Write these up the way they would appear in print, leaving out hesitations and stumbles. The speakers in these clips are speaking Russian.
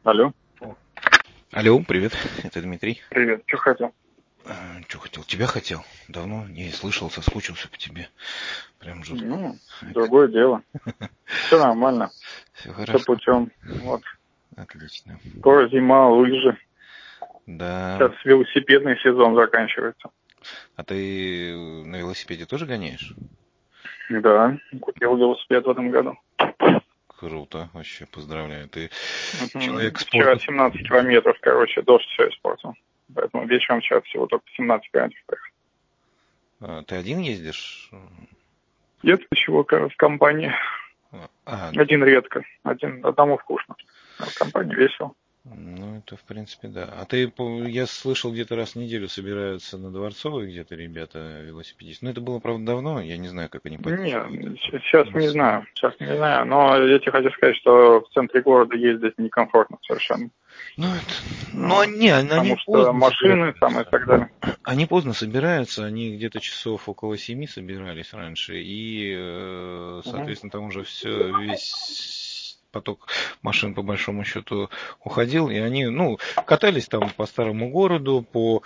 Алло. Алло, привет, это Дмитрий. Привет, что хотел? Что хотел? Тебя хотел. Давно не слышал, соскучился по тебе. Прям жутко. Ну, другое дело. Все нормально. Все Все хорошо. путем. Вот. Отлично. Скоро зима, лыжи. Да. Сейчас велосипедный сезон заканчивается. А ты на велосипеде тоже гоняешь? Да, купил велосипед в этом году. Круто, вообще поздравляю. Ты Мгм. человек Вчера спорта. 17 километров, короче, дождь все испортил. Поэтому вечером сейчас всего только 17 километров проехал. Ты один ездишь? Нет чего, короче, в компании. А, Один редко. Одному вкусно. А в компании весело. ну это в принципе да. А ты, я слышал, где-то раз в неделю собираются на Дворцовой где-то ребята велосипедисты. Ну это было, правда, давно, я не знаю, как они поддерживают. Не, сейчас не знаю. Сейчас не знаю. Но я тебе хочу сказать, что в центре города ездить некомфортно совершенно. Ну, они Потому что поздно машины там и собираются. так далее. Они поздно собираются, они где-то часов около 7 собирались раньше, и, Мгм. соответственно, там уже весь поток машин, по большому счету, уходил, и они, катались там по старому городу, по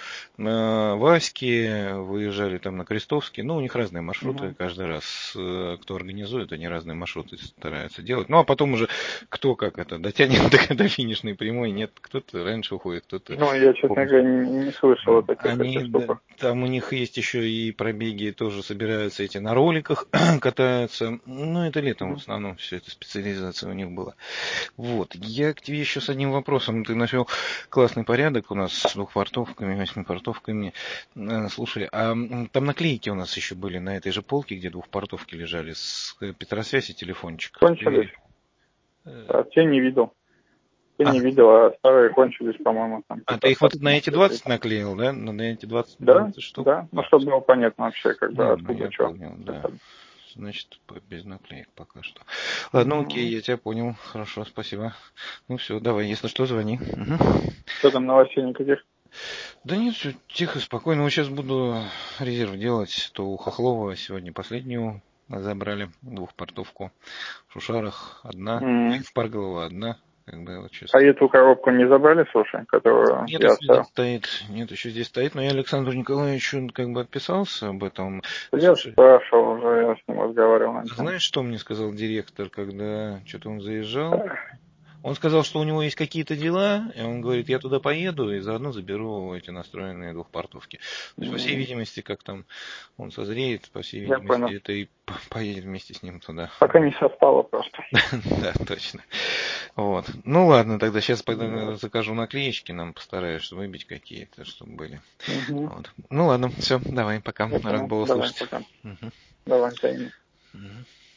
Ваське, выезжали там на Крестовский, у них разные маршруты, Мгм. каждый раз, кто организует, они разные маршруты стараются делать, а потом уже кто как это дотянет до финишной прямой, нет, кто-то раньше уходит, кто-то Ну, я, честно говоря, не слышал о таких они, этих штуках. там у них есть еще и пробеги, тоже собираются эти на роликах, катаются. Это летом в Мгм. основном все это специализация у них была. Вот, я к тебе еще с одним вопросом. Ты навел классный порядок у нас с двухпортовками, восьмипортовками. Слушай, там наклейки у нас еще были на этой же полке, где двухпортовки лежали, с Петросвязь и телефончик. Кончились? А те не видел. Те не видел, а старые кончились, по-моему, там Ты их вот остатки, на может, эти где-то. 20 наклеил, да? На эти 20, Да, 20 штук? да. Ну, чтобы было понятно вообще, откуда, Я что. понял, да. Значит, без наклеек пока что. Ладно, окей, Угу. я тебя понял. Хорошо, спасибо. Ну все, давай, если что, звони. Мгм. Что там, новостей никаких? Да нет, все тихо, спокойно. Вот сейчас буду резерв делать. То у Хохлова сегодня последнюю забрали, двухпортовку. В Шушарах одна, М. в Парголово одна. Как бы вот сейчас. А эту коробку не забрали, слушай, которую Нет, я еще здесь оставил? стоит. Нет, еще здесь стоит. Но я Александру Николаевичу как бы отписался об этом. Я Слушай, спрашивал уже, я с ним разговаривал на тему. знаешь, что мне сказал директор, когда что-то он заезжал? Он сказал, что у него есть какие-то дела, и он говорит, я туда поеду и заодно заберу эти настроенные двухпортовки. То есть, по всей видимости, как там он созреет, по всей Я видимости, понял. это и поедет вместе с ним туда. Пока не совпало просто. Да, точно. Вот. Ну ладно, тогда сейчас Вот. закажу наклеечки, нам постараюсь выбить какие-то, чтобы были. Угу. Вот. Ну ладно, все, давай, пока. Я Рад понял. был Давай, услышать. пока. Мгм. Давай, взаимно. Мгм.